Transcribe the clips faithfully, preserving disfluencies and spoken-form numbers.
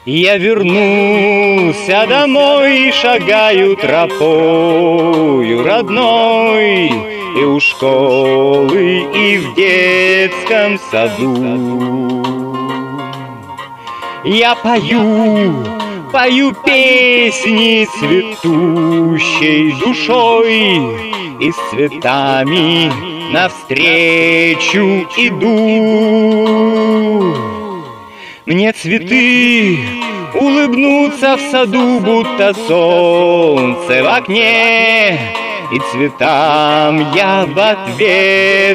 Я вернулся домой и шагаю тропою родной, и у школы, и в детском саду. Я пою, пою песни цветущей душой, и с цветами навстречу иду. Мне цветы улыбнутся в саду, будто солнце в окне, и цветам я в ответ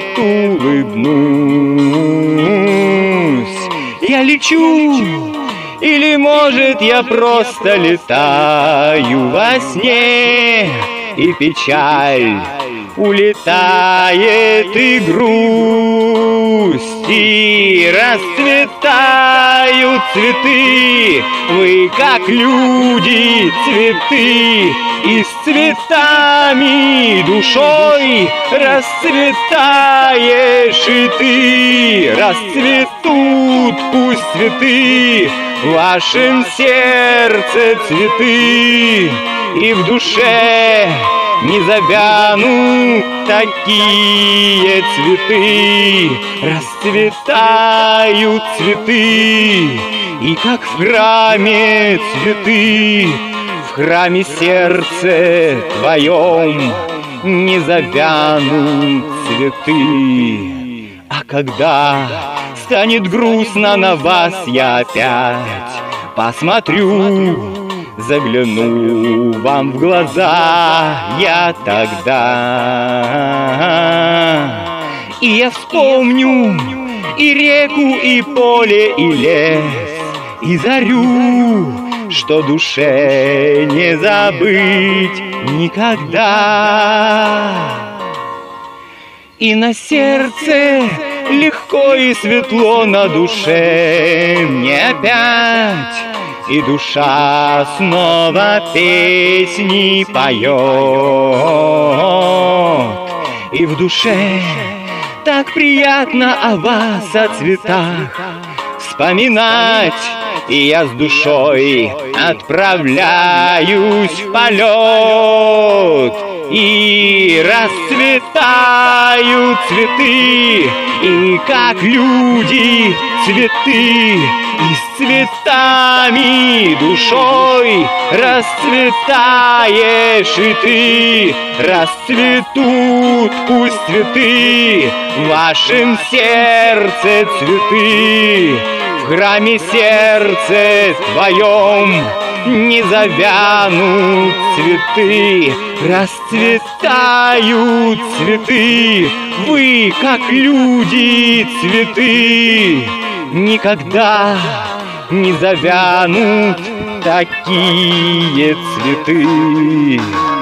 улыбнусь. Я лечу, или, может, я просто летаю во сне, и печаль улетает, и грусть, и расцветают цветы. Вы, как люди, цветы, и с цветами душой расцветаешь и ты. Расцветут пусть цветы в вашем сердце, цветы, и в душе не завянут такие цветы. Расцветают цветы, и как в храме цветы, в храме сердце твоем не завянут цветы. А когда станет грустно на вас, я опять посмотрю, загляну вам в глаза я тогда. И я вспомню и реку, и поле, и лес, и зарю, что душе не забыть никогда. И на сердце легко и светло, на душе мне опять, и душа снова песни поет. И в душе так приятно о вас, о цветах вспоминать. И я с душой отправляюсь в полет. И расцветают цветы, и как люди цветы, и с цветами душой расцветаешь и ты. Расцветут пусть цветы в вашем сердце, цветы, в храме сердце твоем не завянут цветы. Расцветают цветы, вы, как люди, цветы, никогда не завянут такие цветы.